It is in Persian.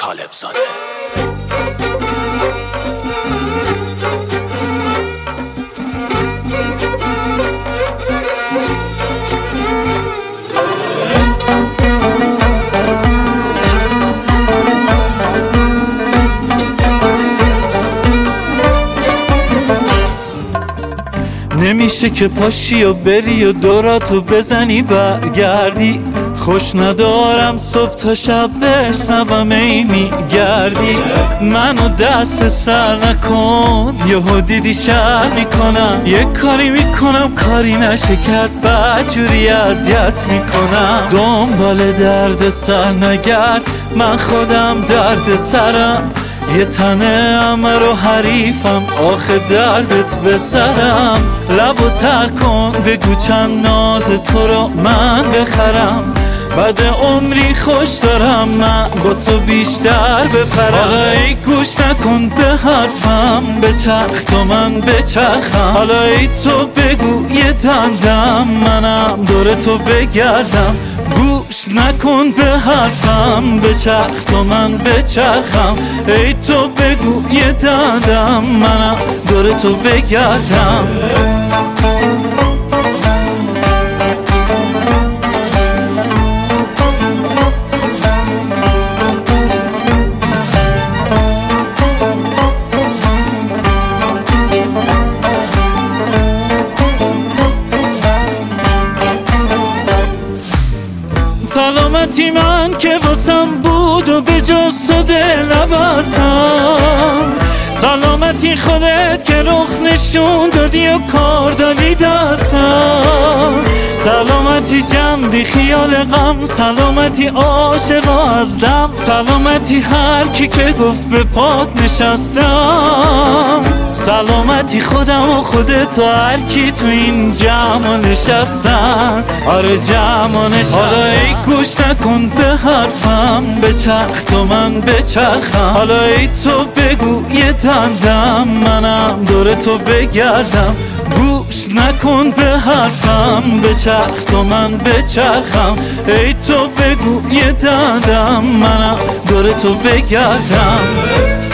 طالب زاده. نمیشه که پاشی و بری و دوراتو بزنی برگردی، خوش ندارم صبح تا شب بشنوم ای میگردی. منو دست به سر نکن، یهو دیدی شر میکنم، یه کاری میکنم کاری نشه کرد، بدجوری اذیت میکنم. دنبال درد سر نگرد، من خودم درد سرم، یه تنه امر و حریفم، آخه دردت به سرم. لبو تر کن بگو چند ناز تو رو من بخرم، بعد عمری خوش دارم من با تو بیشتر بپرم. حالا ای گوش نکن به حرفم، بچرخ تو من بچرخم. حالا ای تو بگو یه دندم، منم دور تو بگردم. گوش نکن به حرفم، بچرخ تو من بچرخم. ای تو بگو یه دندم، منم دور تو بگردم. سلامتی من که واسم بود و به جز تو دل نبستم، سلامتی خودت که رخ نشون دادی و کار دادی دستم. سلامتی جمع بی خیال غم، سلامتی عاشق از دم، سلامتی هر کی که گفت به پات نشستم. سلامتی خودم و خودت و هر کی تو این جمع نشستن، آره جمع نشستن. حالا ای گوش نکن به حرفم، بچرخ تو من بچرخم. حالا ای تو بگو یه دندم، منم دور تو بگردم. گوش نکن به حرفم، بچرخ تو من بچرخم. ای تو بگو یه دندم، منم دور تو بگردم.